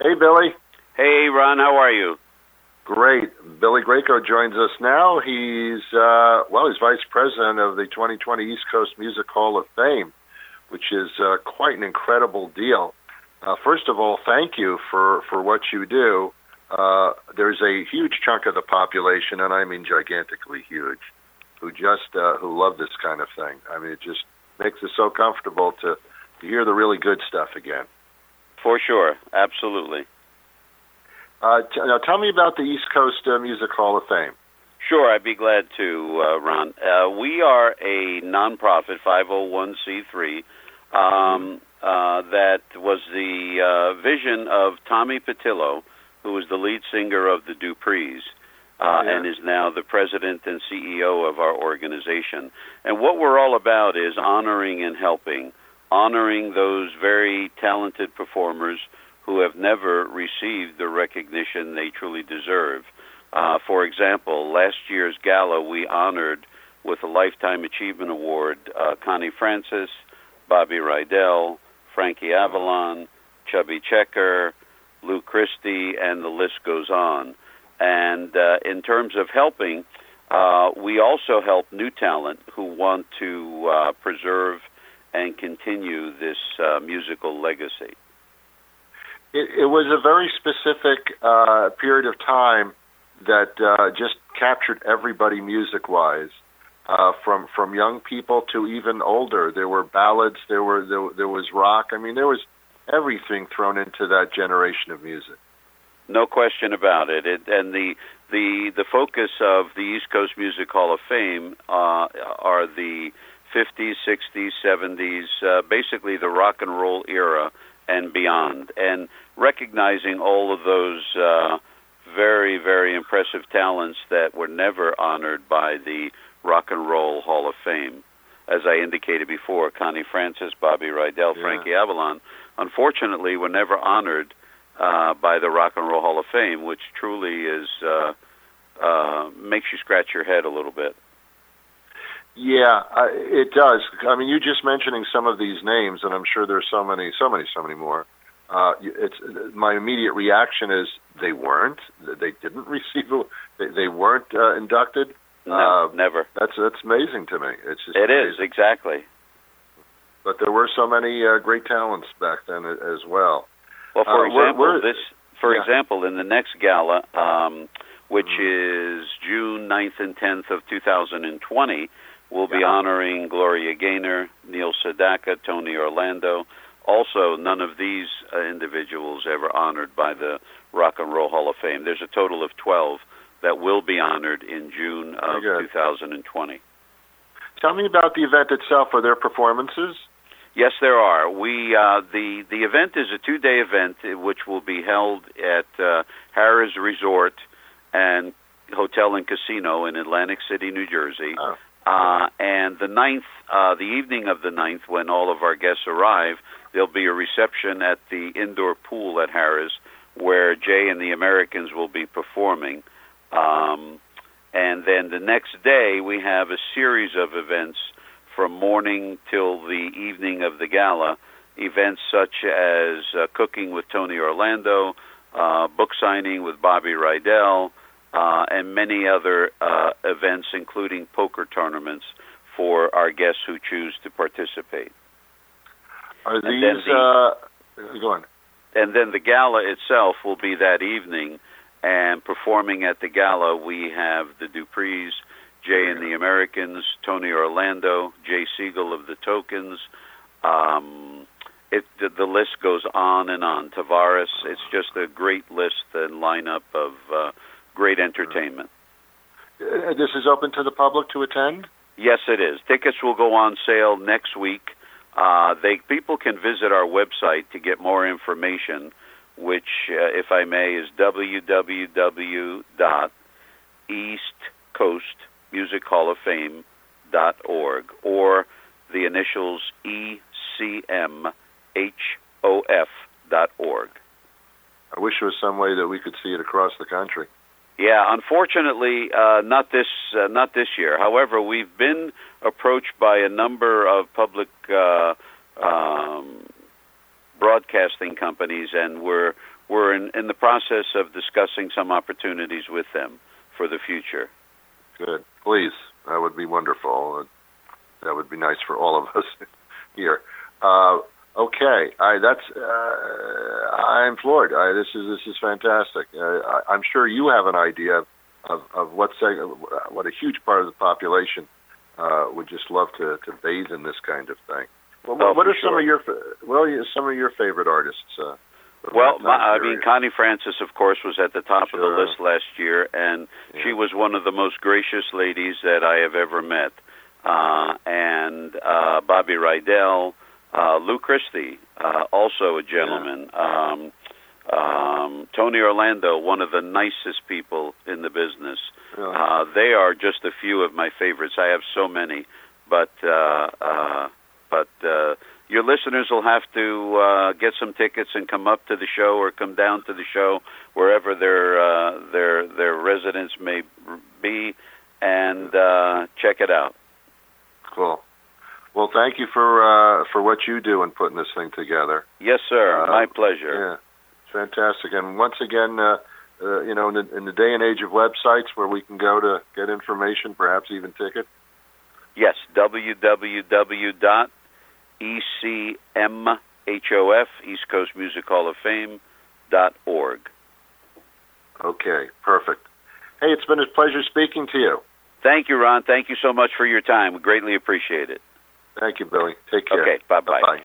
Hey, Billy. Hey, Ron, how are you? Great. Billy Greco joins us now. He's vice president of the 2020 East Coast Music Hall of Fame, which is quite an incredible deal. First of all, thank you for what you do. There's a huge chunk of the population, and I mean gigantically huge, who love this kind of thing. I mean, it just makes us so comfortable to hear the really good stuff again. For sure, absolutely. Now, tell me about the East Coast Music Hall of Fame. Sure, I'd be glad to, Ron. We are a nonprofit 501c3 that was the vision of Tommy Patillo, who was the lead singer of the Duprees, and is now the president and CEO of our organization. And what we're all about is honoring and helping, honoring those very talented performers who have never received the recognition they truly deserve. For example, last year's gala, we honored with a Lifetime Achievement Award Connie Francis, Bobby Rydell, Frankie Avalon, Chubby Checker, Lou Christie, and the list goes on. And in terms of helping, we also help new talent who want to preserve and continue this musical legacy. It was a very specific period of time that just captured everybody music-wise, from young people to even older. There were ballads, there was rock. I mean, there was everything thrown into that generation of music. No question about it. And the focus of the East Coast Music Hall of Fame are the 50s, 60s, 70s, basically the rock and roll era and beyond, and recognizing all of those very, very impressive talents that were never honored by the Rock and Roll Hall of Fame. As I indicated before, Connie Francis, Bobby Rydell, Frankie Avalon, unfortunately, were never honored by the Rock and Roll Hall of Fame, which truly is makes you scratch your head a little bit. Yeah, it does. I mean, you just mentioning some of these names, and I'm sure there's so many more. My immediate reaction is they didn't receive, they weren't inducted. No, never. That's amazing to me. It's just it is, exactly. But there were so many great talents back then as well. Well, for example, in the next gala, which is June 9th and 10th of 2020, we'll be honoring Gloria Gaynor, Neil Sedaka, Tony Orlando. Also, none of these individuals ever honored by the Rock and Roll Hall of Fame. There's a total of 12 that will be honored in June of 2020. Tell me about the event itself. Are there performances? Yes, there are. The event is a 2-day event, which will be held at Harrah's Resort and Hotel and Casino in Atlantic City, New Jersey. Oh. And the 9th, the evening of the 9th, when all of our guests arrive, there'll be a reception at the indoor pool at Harrah's, where Jay and the Americans will be performing. And then the next day, we have a series of events from morning till the evening of the gala, events such as cooking with Tony Orlando, book signing with Bobby Rydell, and many other events, including poker tournaments for our guests who choose to participate. Are these... go on. And then the gala itself will be that evening, and performing at the gala, we have the Duprees, Jay and the Americans, Tony Orlando, Jay Siegel of the Tokens. The list goes on and on. Tavares. It's just a great list and lineup of great entertainment. This is open to the public to attend? Yes, it is. Tickets will go on sale next week. People can visit our website to get more information, which, if I may, is www.eastcoastmusichall-of-fame.org, or the initials ECMHOF.org. I wish there was some way that we could see it across the country. Yeah, unfortunately, not this year. However, we've been approached by a number of public broadcasting companies, and we're we're in the process of discussing some opportunities with them for the future. Good. Please. That would be wonderful. That would be nice for all of us here. Okay. I'm floored. This is fantastic. I'm sure you have an idea of what a huge part of the population would just love to bathe in this kind of thing. Well, what are some of your favorite artists? Connie Francis, of course, was at the top of the list last year, and she was one of the most gracious ladies that I have ever met. And Bobby Rydell, Lou Christie, also a gentleman. Tony Orlando, one of the nicest people in the business. They are just a few of my favorites. I have so many, but your listeners will have to get some tickets and come up to the show or come down to the show, wherever their residence may be, and check it out. Cool. Well, thank you for what you do in putting this thing together. Yes, sir. My pleasure. Yeah, fantastic. And once again, in the day and age of websites where we can go to get information, perhaps even ticket. Yes, www.ECMHOF, East Coast Music Hall of Fame.org. Okay, perfect. Hey, it's been a pleasure speaking to you. Thank you, Ron. Thank you so much for your time. We greatly appreciate it. Thank you, Billy. Take care. Okay, bye-bye. Bye-bye.